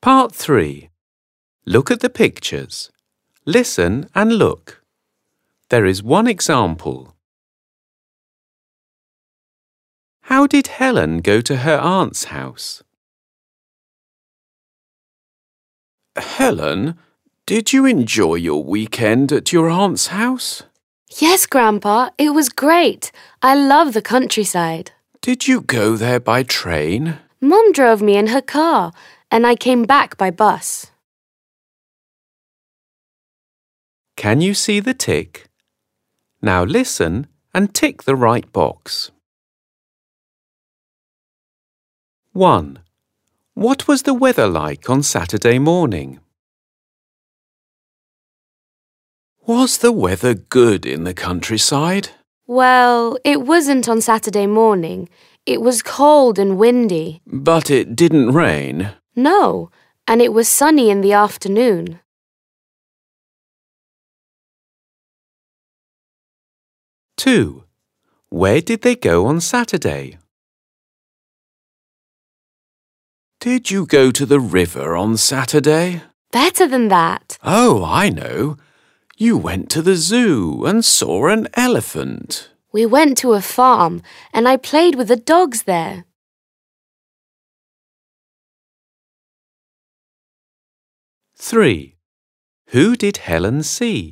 Part 3. Look at the pictures. Listen and look. There is one example. How did Helen go to her aunt's house? Helen, did you enjoy your weekend at your aunt's house? Yes, Grandpa, it was great. I love the countryside. Did you go there by train? Mum drove me in her car, and I came back by bus. Can you see the tick? Now listen and tick the right box. 1. What was the weather like on Saturday morning? Was the weather good in the countryside? Well, it wasn't on Saturday morning. It was cold and windy. But it didn't rain? No, and it was sunny in the afternoon. Two. Where did they go on Saturday? Did you go to the river on Saturday? Better than that. Oh, I know. You went to the zoo and saw an elephant. We went to a farm, and I played with the dogs there. 3. Who did Helen see?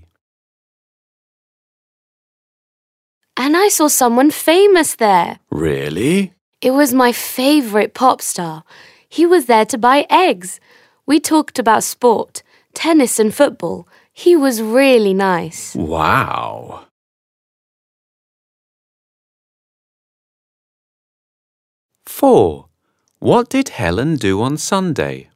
And I saw someone famous there. Really? It was my favourite pop star. He was there to buy eggs. We talked about sport, tennis and football. He was really nice. Wow! 4. What did Helen do on Sunday?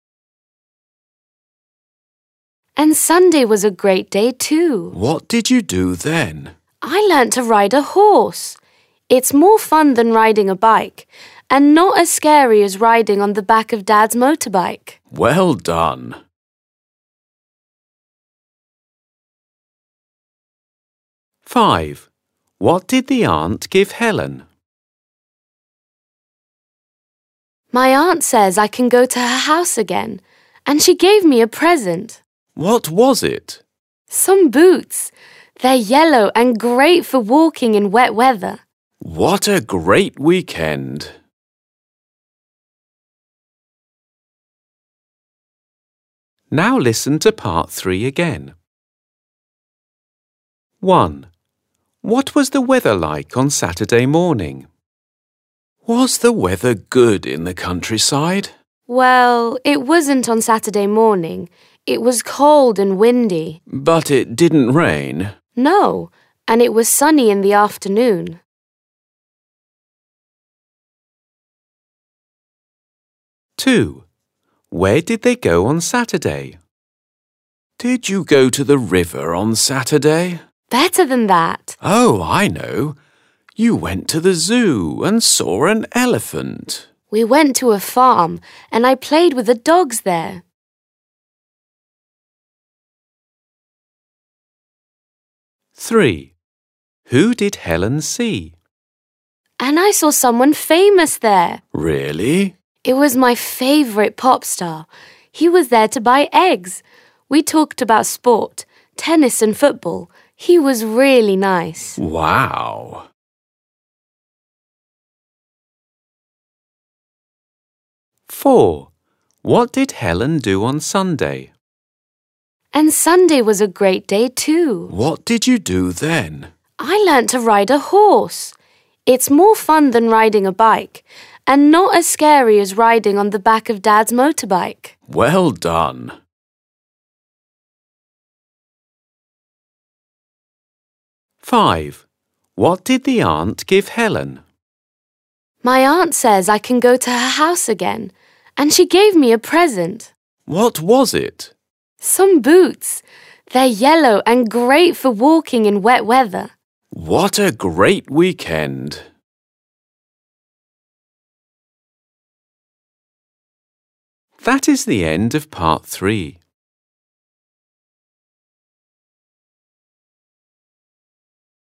And Sunday was a great day too. What did you do then? I learnt to ride a horse. It's more fun than riding a bike, and not as scary as riding on the back of Dad's motorbike. Well done! 5. What did the aunt give Helen? My aunt says I can go to her house again, and she gave me a present. What was it? Some boots. They're yellow and great for walking in wet weather. What a great weekend! Now listen to part 3 again. 1. What was the weather like on Saturday morning? Was the weather good in the countryside? Well, it wasn't on Saturday morning. It was cold and windy. But it didn't rain? No, and it was sunny in the afternoon. 2. Where did they go on Saturday? Did you go to the river on Saturday? Better than that. Oh, I know. You went to the zoo and saw an elephant. We went to a farm, and I played with the dogs there. 3. Who did Helen see? And I saw someone famous there. Really? It was my favourite pop star. He was there to buy eggs. We talked about sport, tennis and football. He was really nice. Wow! 4. What did Helen do on Sunday? And Sunday was a great day too. What did you do then? I learnt to ride a horse. It's more fun than riding a bike, and not as scary as riding on the back of Dad's motorbike. Well done! 5. What did the aunt give Helen? My aunt says I can go to her house again, and she gave me a present. What was it? Some boots. They're yellow and great for walking in wet weather. What a great weekend! That is the end of part 3.